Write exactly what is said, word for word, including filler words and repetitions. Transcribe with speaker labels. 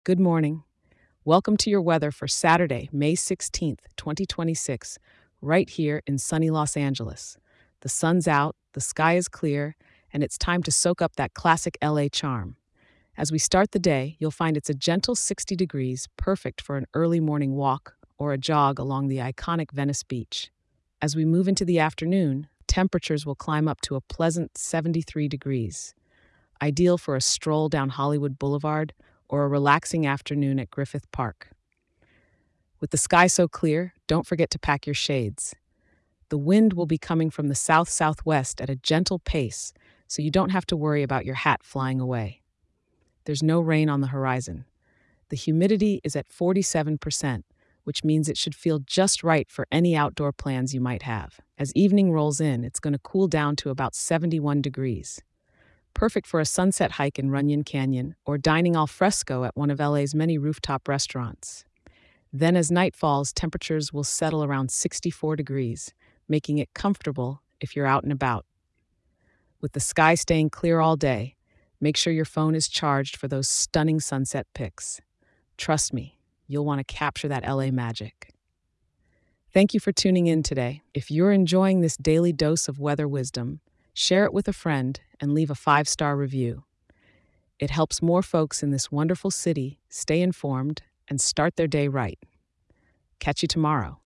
Speaker 1: Good morning. Welcome to your weather for Saturday, May sixteenth, twenty twenty-six, right here in sunny Los Angeles. The sun's out, the sky is clear, and it's time to soak up that classic L A charm. As we start the day, you'll find it's a gentle sixty degrees, perfect for an early morning walk or a jog along the iconic Venice Beach. As we move into the afternoon, temperatures will climb up to a pleasant seventy-three degrees, ideal for a stroll down Hollywood Boulevard or a relaxing afternoon at Griffith Park. With the sky so clear, don't forget to pack your shades. The wind will be coming from the south-southwest at a gentle pace, so you don't have to worry about your hat flying away. There's no rain on the horizon. The humidity is at forty-seven percent, which means it should feel just right for any outdoor plans you might have. As evening rolls in, it's going to cool down to about seventy-one degrees. Perfect for a sunset hike in Runyon Canyon or dining al fresco at one of L A's many rooftop restaurants. Then, as night falls, temperatures will settle around sixty-four degrees, making it comfortable if you're out and about. With the sky staying clear all day, make sure your phone is charged for those stunning sunset pics. Trust me, you'll want to capture that L A magic. Thank you for tuning in today. If you're enjoying this daily dose of weather wisdom, share it with a friend and leave a five-star review. It helps more folks in this wonderful city stay informed and start their day right. Catch you tomorrow.